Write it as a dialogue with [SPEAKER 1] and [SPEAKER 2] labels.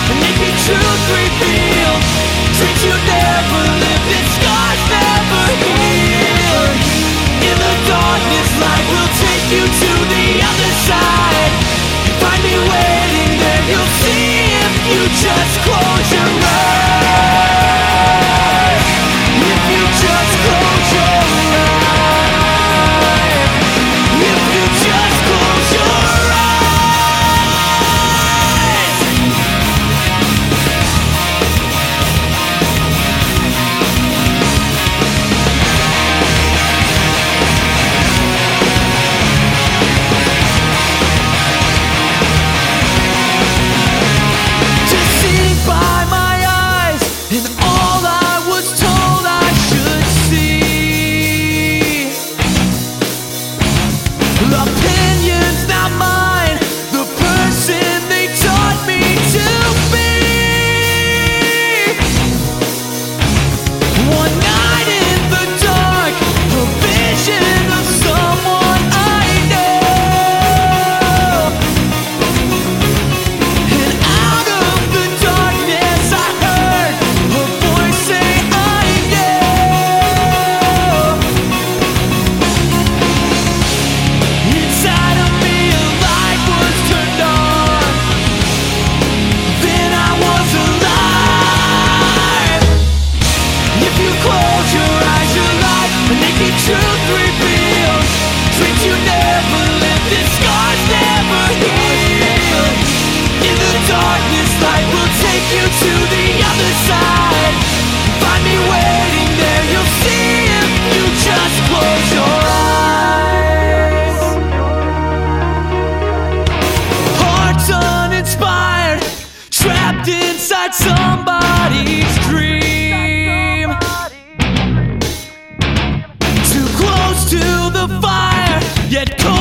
[SPEAKER 1] and naked truth revealed. Dreams you never lived and scars never healed. In the darkness, light will take you to the other side. Find me waiting there, you'll see if you just close your eyes. If you just close your eyes. If you just close your eyes. Deceived by my eyes and all I was told I should see. Opinions not mine, the person they taught me to be. One night in the dark, a vision of someone I know. And out of the darkness I heard a voice say I know. Inside of me a light was turned on. Then I was alive. If you close your eyes, your life, the naked truth revealed. Dreams you never lived and scars never healed. In the darkness, light will take you to the other side. Find me waiting there, you'll see if you just close your eyes. Hearts uninspired, trapped inside somebody's dream. Too close to the fire, yet cold.